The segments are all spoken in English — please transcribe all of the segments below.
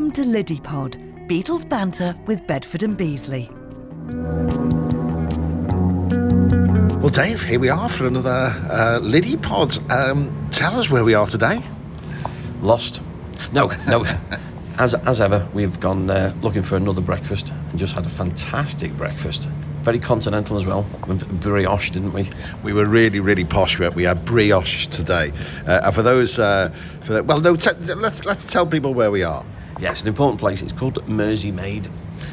Welcome to Liddy Pod, Beatles banter with Bedford and Beasley. Well, Dave, here we are for another Liddy Pod. Tell us where we are today. Lost. No. As ever, we've gone looking for another breakfast and just had a fantastic breakfast. Very continental as well. Brioche, didn't we? We were really, really posh. We had brioche today. And for those, let's tell people where we are. Yeah, it's an important place. It's called Merseymaid.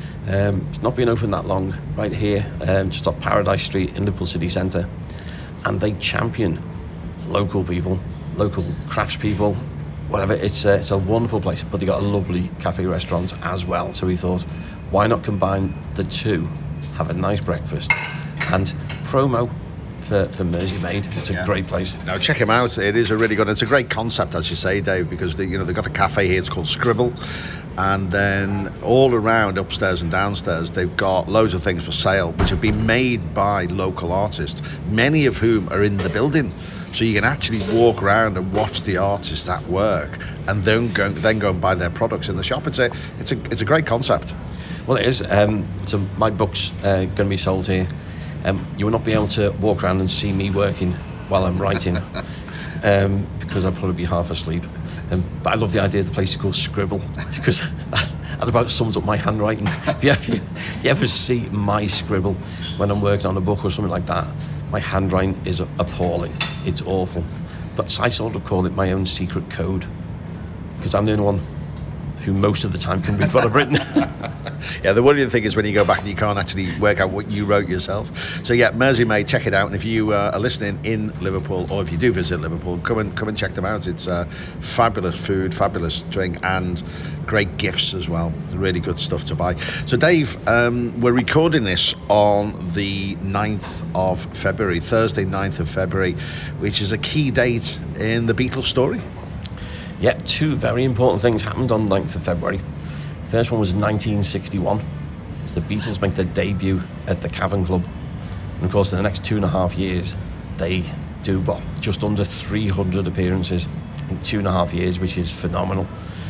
It's not been open that long. Right here, just off Paradise Street in Liverpool city centre, and they champion local people, local craftspeople. Whatever, it's a wonderful place, but they got a lovely cafe restaurant as well. So we thought, why not combine the two, have a nice breakfast, and promo for Merseymaid. It's a great place. Now check them out. It is a really good. It's a great concept, as you say, Dave, because they've got the cafe here. It's called Scribble, and then all around, upstairs and downstairs, they've got loads of things for sale, which have been made by local artists, many of whom are in the building. So you can actually walk around and watch the artists at work, and then go and buy their products in the shop. It's a great concept. Well, it is. So my book's going to be sold here. You will not be able to walk around and see me working while I'm writing, because I'll probably be half asleep. But I love the idea of the place is called Scribble, because that about sums up my handwriting. If you ever see my scribble when I'm working on a book or something like that, my handwriting is appalling. It's awful. But I sort of call it my own secret code, because I'm the only one who most of the time can read what I've written. Yeah, the worrying thing is when you go back and you can't actually work out what you wrote yourself. So yeah, Merseymaid, check it out. And if you are listening in Liverpool, or if you do visit Liverpool, come and check them out. It's fabulous food, fabulous drink, and great gifts as well. Really good stuff to buy. So Dave, we're recording this on the 9th of February, Thursday 9th of February, which is a key date in the Beatles story. Yeah, two very important things happened on 9th of February. First one was 1961. It's the Beatles make their debut at the Cavern Club. And of course, in the next 2.5 years, they do just under 300 appearances in 2.5 years, which is phenomenal.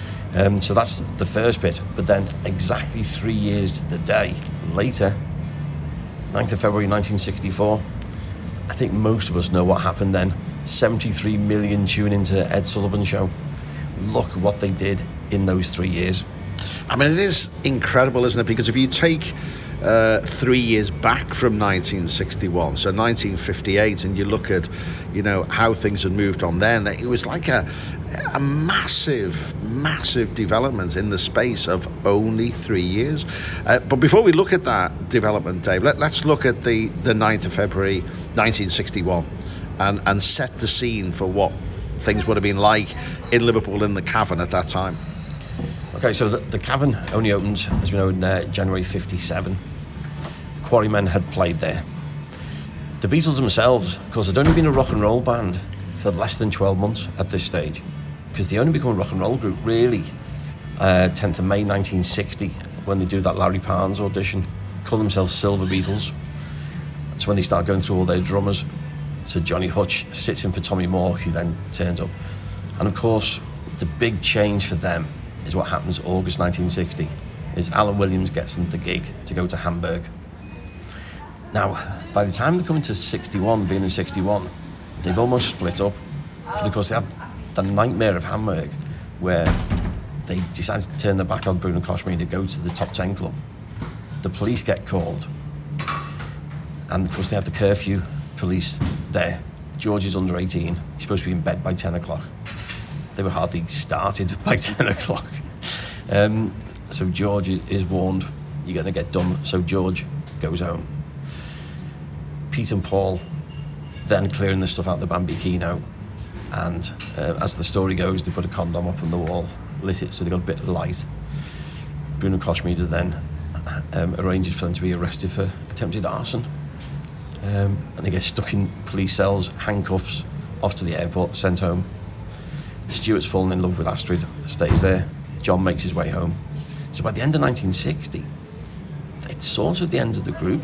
So that's the first bit. But then exactly 3 years to the day later, 9th of February 1964, I think most of us know what happened then. 73 million tune into Ed Sullivan's show. Look what they did in those 3 years. I mean, it is incredible, isn't it? Because if you take 3 years back from 1961, so 1958, and you look at, how things had moved on then, it was like a massive development in the space of only 3 years. But before we look at that development, Dave, let's look at the 9th of February 1961 and set the scene for what things would have been like in Liverpool in the Cavern at that time. Okay, so the Cavern only opened, as we know, in January 57. Quarrymen had played there. The Beatles themselves, of course, had only been a rock and roll band for less than 12 months at this stage, because they only become a rock and roll group, really, 10th of May 1960, when they do that Larry Parnes audition, call themselves Silver Beatles. That's when they start going through all their drummers. So Johnny Hutch sits in for Tommy Moore, who then turns up. And of course, the big change for them is what happens August 1960, is Alan Williams gets them the gig to go to Hamburg. Now, by the time they come into 61, being in 61, they've almost split up. Because of course they have the nightmare of Hamburg, where they decide to turn their back on Bruno Koschmi to go to the top 10 club. The police get called. And of course they have the curfew police there. George is under 18. He's supposed to be in bed by 10 o'clock. They were hardly started by 10 o'clock. So George is warned, you're going to get done. So George goes home. Pete and Paul then clearing the stuff out the Bambino. And as the story goes, they put a condom up on the wall, lit it so they got a bit of light. Bruno Koschmider then arranges for them to be arrested for attempted arson. And they get stuck in police cells, handcuffs, off to the airport, sent home. Stuart's fallen in love with Astrid, stays there. John makes his way home. So by the end of 1960, it's sort of the end of the group.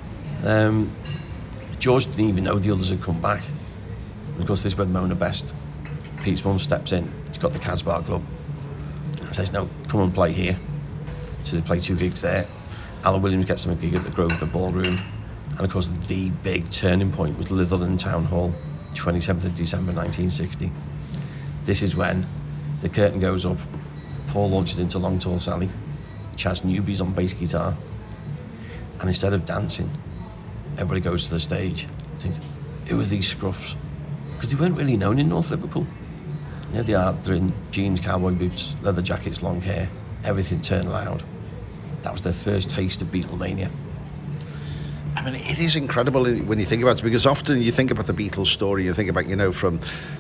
George didn't even know the others had come back. And of course, this is when Mona Best, Pete's mum, steps in. He's got the Casbah Club. says, no, come and play here. So they play 2 gigs there. Alan Williams gets them a gig at the Grosvenor Ballroom. And of course, the big turning point was Litherland Town Hall, 27th of December 1960. This is when the curtain goes up, Paul launches into Long Tall Sally, Chas Newby's on bass guitar, and instead of dancing, everybody goes to the stage and thinks, who are these scruffs? Because they weren't really known in North Liverpool. There they are, they're in jeans, cowboy boots, leather jackets, long hair, everything turned loud. That was their first taste of Beatlemania. I mean, it is incredible when you think about it, because often you think about the Beatles story, you think about, from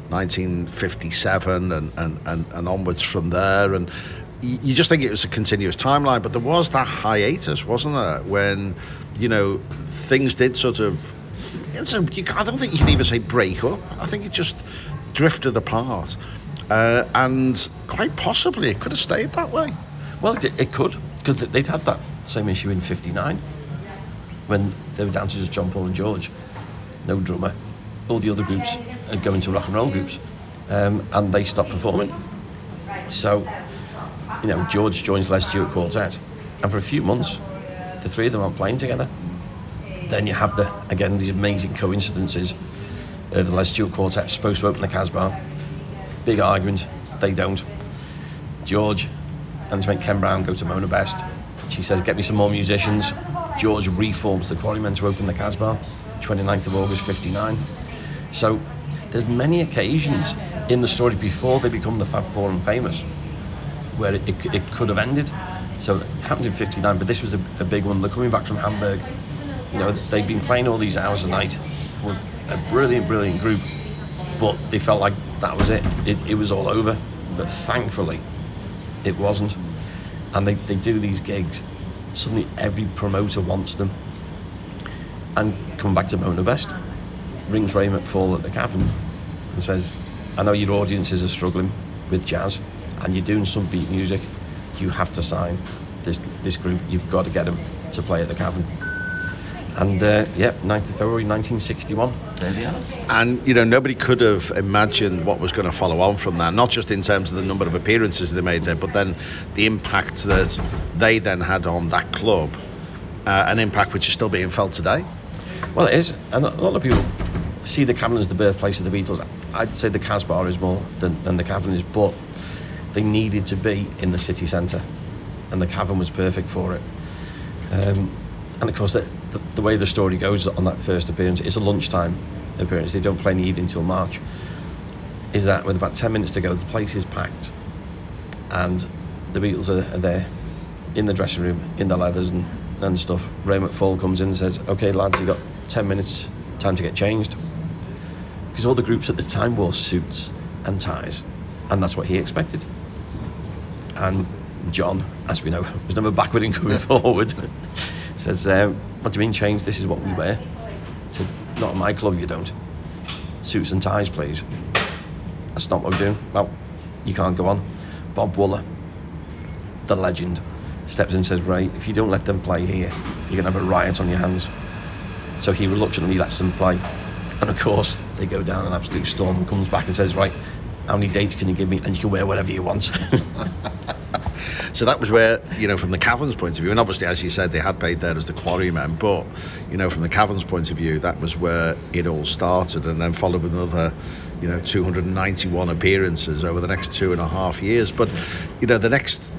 1957 and onwards from there, and you just think it was a continuous timeline, but there was that hiatus, wasn't there, when, things did sort of, I don't think you can even say break up. I think it just drifted apart, and quite possibly it could have stayed that way. Well, it could, because they'd had that same issue in 59, when they were down to just John, Paul and George, no drummer. All the other groups are going to rock and roll groups, and they stopped performing. So, George joins Les Stewart Quartet, and for a few months, the three of them aren't playing together. Then you have these amazing coincidences of the Les Stewart Quartet supposed to open the Casbah. Big argument, they don't. George and his mate Ken Brown go to Mona Best. She says, get me some more musicians. George reforms the Quarrymen to open the Casbah, 29th of August 59. So there's many occasions in the story before they become the Fab Four and famous where it could have ended. So it happened in 59, but this was a big one. They're coming back from Hamburg. They'd been playing all these hours a night. Were a brilliant group, but they felt like that was it. It was all over. But thankfully, it wasn't. And they do these gigs. Suddenly every promoter wants them. And coming back to Mona Best, rings Ray McFall at the Cavern and says, I know your audiences are struggling with jazz and you're doing some beat music. You have to sign this group. You've got to get them to play at the Cavern. And 9th of February 1961, there they are. And nobody could have imagined what was going to follow on from that, not just in terms of the number of appearances they made there, but then the impact that they then had on that club, an impact which is still being felt today. Well, it is, and a lot of people see the Cavern as the birthplace of the Beatles. I'd say the Casbah is more than the Cavern is, but they needed to be in the city centre, and the Cavern was perfect for it. And of course, the way the story goes on that first appearance, it's a lunchtime appearance. They don't play in the evening till March. Is that with about 10 minutes to go, the place is packed, and the Beatles are there in the dressing room, in the leathers and stuff. Ray McFall comes in and says, "Okay, lads, you got 10 minutes, time to get changed." Because all the groups at the time wore suits and ties, and that's what he expected. And John, as we know, was never backward in coming forward. Says, what do you mean change? This is what we wear. I said, not at my club, you don't. Suits and ties, please. That's not what we're doing. Well, you can't go on. Bob Wooler, the legend, steps in and says, Ray, if you don't let them play here, you're going to have a riot on your hands. So he reluctantly lets them play. And of course, they go down an absolute storm and comes back and says, right, how many dates can you give me? And you can wear whatever you want. So that was where, from the Cavern's point of view, and obviously, as you said, they had played there as the Quarrymen, but, from the Cavern's point of view, that was where it all started, and then followed with another, 291 appearances over the next 2.5 years. But, the next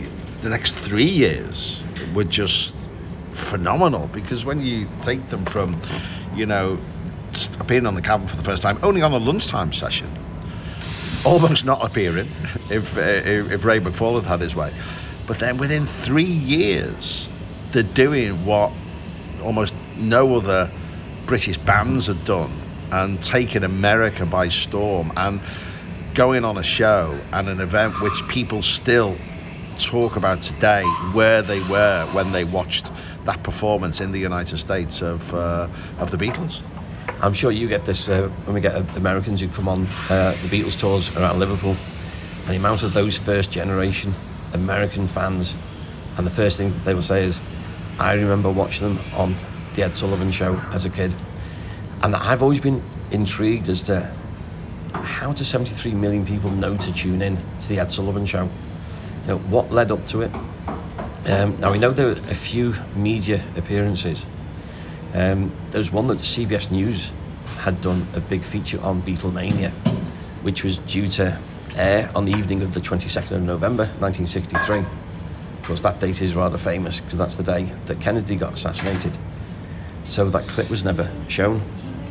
3 years were just phenomenal, because when you take them from, appearing on the Cavern for the first time, only on a lunchtime session, almost not appearing if Ray McFall had his way. But then within 3 years, they're doing what almost no other British bands had done, and taking America by storm, and going on a show and an event which people still talk about today, where they were when they watched that performance in the United States of the Beatles. I'm sure you get this when we get Americans who come on the Beatles tours around Liverpool, and the amount of those first generation American fans, and the first thing they will say is, I remember watching them on the Ed Sullivan Show as a kid. And I've always been intrigued as to how do 73 million people know to tune in to the Ed Sullivan Show? what led up to it. Now we know there were a few media appearances. There was one that CBS News had done a big feature on Beatlemania, which was due to air on the evening of the 22nd of November 1963. Of course, that date is rather famous because that's the day that Kennedy got assassinated. So that clip was never shown.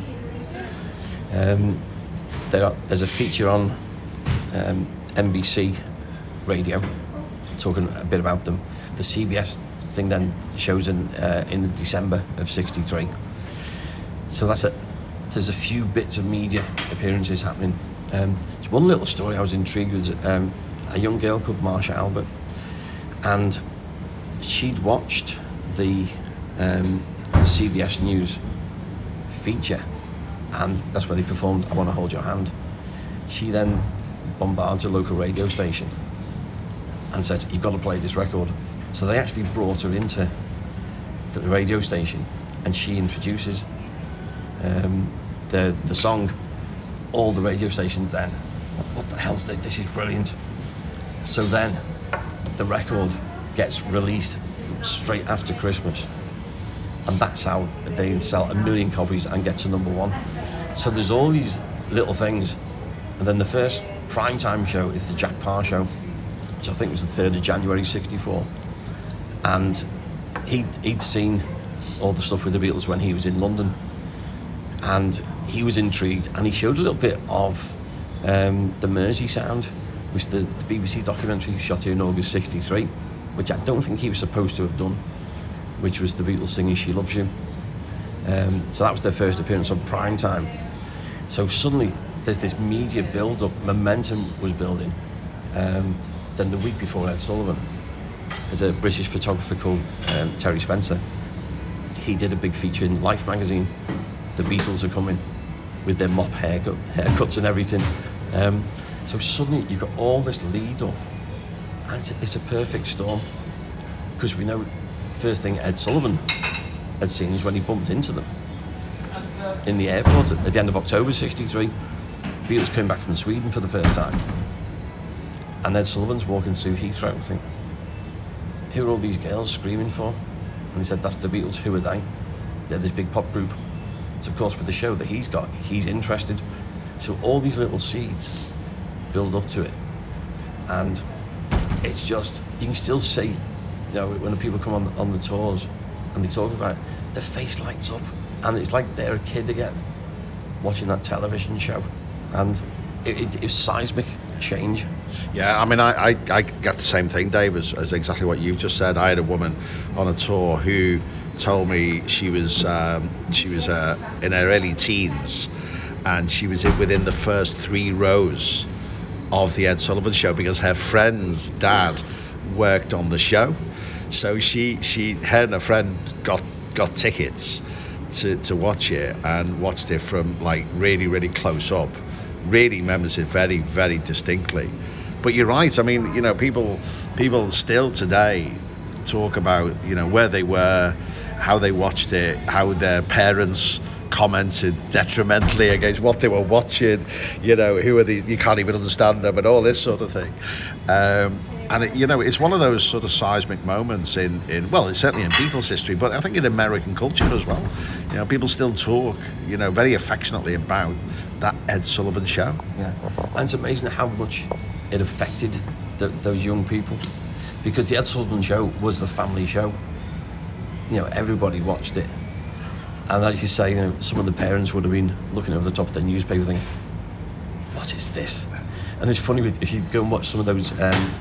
There's a feature on NBC radio talking a bit about them. The CBS thing then shows in December of '63. So there's a few bits of media appearances happening. There's one little story I was intrigued with. A young girl called Marsha Albert, and she'd watched the CBS News feature, and that's where they performed I Want to Hold Your Hand. She then bombarded a local radio station and said, "You've got to play this record." So they actually brought her into the radio station, and she introduces the song. All the radio stations then, what the hell's this? This is brilliant. So then the record gets released straight after Christmas, and that's how they sell 1 million copies and get to #1. So there's all these little things. And then the first primetime show is the Jack Parr show, which I think was the 3rd of January '64. And he'd seen all the stuff with the Beatles when he was in London, and he was intrigued, and he showed a little bit of the Mersey Sound, which the BBC documentary shot here in August '63, which I don't think he was supposed to have done, which was the Beatles singing She Loves You. So that was their first appearance on prime time. So suddenly there's this media build-up, momentum was building. Then the week before Ed Sullivan, there's a British photographer called Terry Spencer. He did a big feature in Life magazine. The Beatles are coming with their mop haircuts and everything. So suddenly you've got all this lead up, and it's a perfect storm, because we know first thing Ed Sullivan had seen is when he bumped into them in the airport at the end of October '63. Beatles came back from Sweden for the first time, and Ed Sullivan's walking through Heathrow and think, who are all these girls screaming for? And he said, that's the Beatles. Who are they? They're this big pop group. So of course with the show that he's got, he's interested. So all these little seeds build up to it, and it's just, you can still see, when the people come on the tours and they talk about it, their face lights up, and it's like they're a kid again watching that television show. And it's seismic change. Yeah, I mean, I got the same thing, Dave, as exactly what you've just said. I had a woman on a tour who told me she was in her early teens, and she was within the first 3 rows of the Ed Sullivan show because her friend's dad worked on the show. So her and her friend got tickets to watch it, and watched it from like really, really close up. Really remembers it very, very distinctly. But you're right. I mean, people still today talk about where they were, how they watched it, how their parents commented detrimentally against what they were watching. Who are these? You can't even understand them, and all this sort of thing. And it's one of those sort of seismic moments in it's certainly in Beatles history, but I think in American culture as well. People still talk, very affectionately about that Ed Sullivan show. Yeah, and it's amazing how much it affected those young people, because the Ed Sullivan show was the family show. Everybody watched it, and like you say, some of the parents would have been looking over the top of their newspaper thinking, "What is this?" And it's funny if you go and watch some of those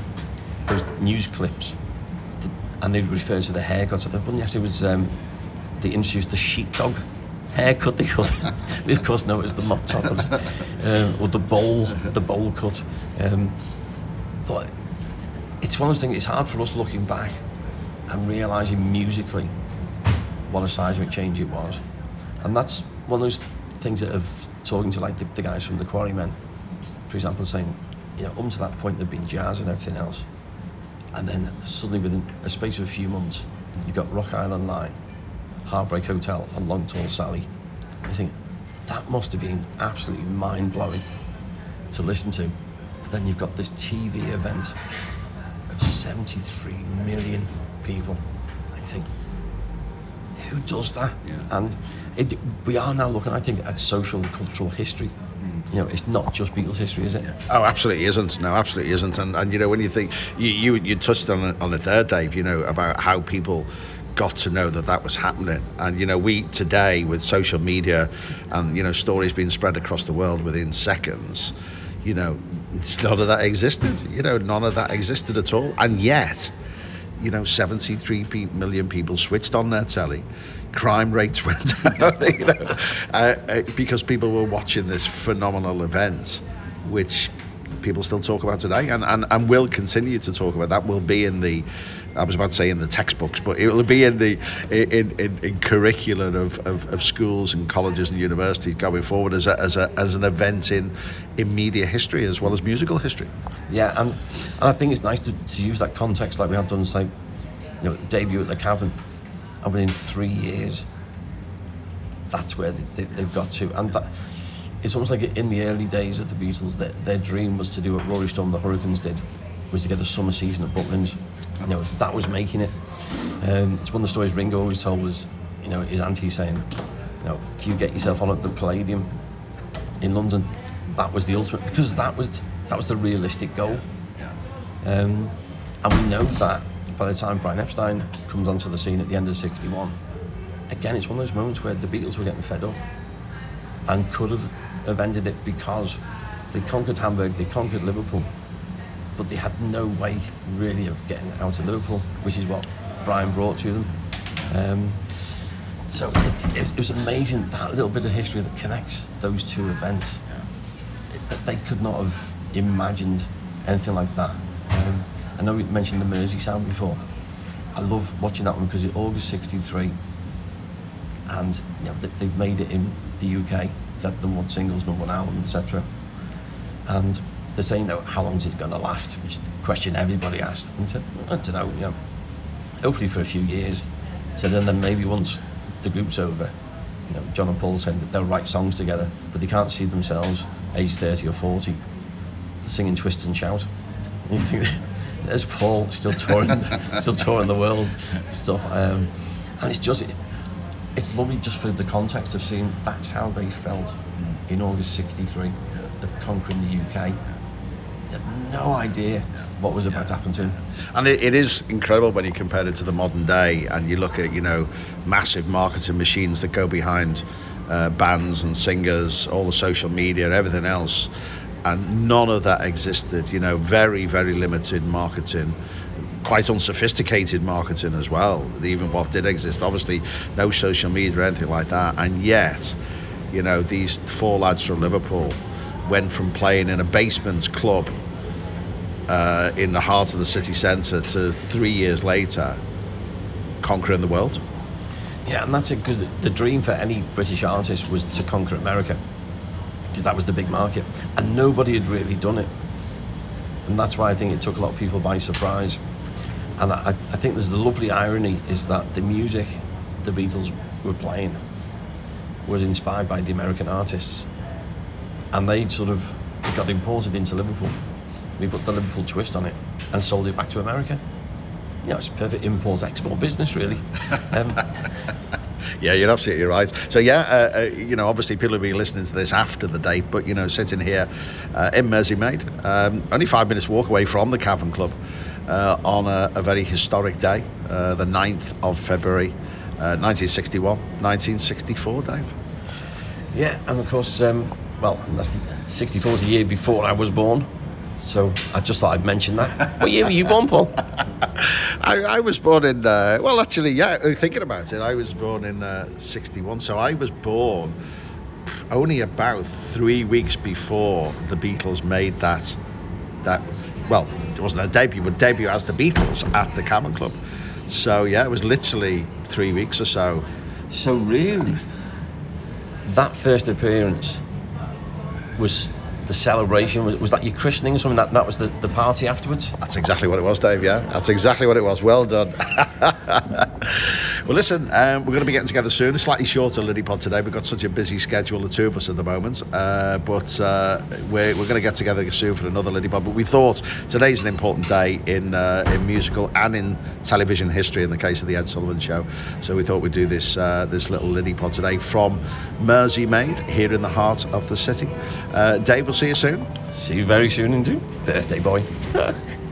news clips, and they refer to the haircuts. One yesterday was they introduced the sheepdog haircut. They called it. They of course know it as the mop top, or the bowl cut. But it's one of those things. It's hard for us looking back and realising musically what a seismic change it was, and that's one of those things that of talking to like the guys from the Quarrymen, for example, saying, up to that point there'd been jazz and everything else. And then suddenly within a space of a few months, you've got Rock Island Line, Heartbreak Hotel and Long Tall Sally. I think that must have been absolutely mind-blowing to listen to. But then you've got this TV event of 73 million people. I think, who does that? Yeah. And we are now looking, I think, at social and cultural history. It's not just Beatles history, is it? Yeah. Oh, absolutely isn't. No, absolutely isn't. And when you think, you touched on it there, Dave, about how people got to know that was happening. And, we today, with social media and, stories being spread across the world within seconds, none of that existed. None of that existed at all. And yet, 73 million people switched on their telly. Crime rates went down, because people were watching this phenomenal event, which people still talk about today, and will continue to talk about. That will be in the, I was about to say in the textbooks, but it will be in the in curriculum of schools and colleges and universities going forward as an event in media history as well as musical history. Yeah, and I think it's nice to use that context like we have done, say, debut at the Cavern. And within 3 years, that's where they've got to. And it's almost like in the early days of the Beatles, their dream was to do what Rory Storm, the Hurricanes did, was to get a summer season at Butlins. That was making it. It's one of the stories Ringo always told was, his auntie saying, if you get yourself on at the Palladium in London, that was the ultimate, because that was the realistic goal. Yeah. And we know that by the time Brian Epstein comes onto the scene at the end of '61, again, it's one of those moments where the Beatles were getting fed up and could have ended it, because they conquered Hamburg, they conquered Liverpool, but they had no way really of getting out of Liverpool, which is what Brian brought to them. So it was amazing, that little bit of history that connects those two events. Yeah. They could not have imagined anything like that. I know we mentioned the Mersey sound before. I love watching that one because it's August '63, and they've made it in the UK, got #1 singles, #1 album, etc. And they're saying, how long is it going to last? Which is the question everybody asked. And said, I don't know, hopefully for a few years. Said, and then maybe once the group's over, John and Paul saying that they'll write songs together, but they can't see themselves, age 30 or 40, singing Twist and Shout. And you think, there's Paul still touring the world, stuff, and it's lovely just for the context of seeing that's how they felt in August '63 of conquering the UK. They had no idea what was about to happen to them. And it is incredible when you compare it to the modern day, and you look at massive marketing machines that go behind bands and singers, all the social media, everything else. And none of that existed, very, very limited marketing, quite unsophisticated marketing as well, even what did exist. Obviously, no social media or anything like that. And yet, these four lads from Liverpool went from playing in a basement club in the heart of the city centre to 3 years later, conquering the world. Yeah, and that's it, because the dream for any British artist was to conquer America, because that was the big market, and nobody had really done it. And that's why I think it took a lot of people by surprise. And I think there's the lovely irony is that the music the Beatles were playing was inspired by the American artists, and they got imported into Liverpool. We put the Liverpool twist on it and sold it back to America. It's perfect import-export business, really. Yeah, you're absolutely right. So obviously people will be listening to this after the date, but sitting here in Merseymaid, only 5 minutes walk away from the Cavern Club, on a very historic day, the 9th of February, 1961, 1964, Dave. Yeah, and of course, that's 64 is the year before I was born, so I just thought I'd mention that. What year were you born, Paul? I was born in, thinking about it, I was born in 61, so I was born only about 3 weeks before the Beatles made that it wasn't a debut, but debut as the Beatles at the Cavern Club. So it was literally 3 weeks or so. So really, that first appearance was the celebration? Was that your christening or something? That was the party afterwards? That's exactly what it was, Dave, yeah. That's exactly what it was. Well done. Well, listen, we're going to be getting together soon. A slightly shorter Liddy Pod today. We've got such a busy schedule, the two of us at the moment. But we're going to get together soon for another Liddy Pod. But we thought today's an important day in musical and in television history, in the case of the Ed Sullivan Show. So we thought we'd do this little Liddy Pod today from Merseymaid, here in the heart of the city. Dave, we'll see you soon. See you very soon indeed, birthday boy.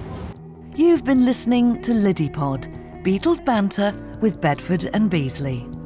You've been listening to Liddy Pod, Beatles banter with Bedford and Beasley.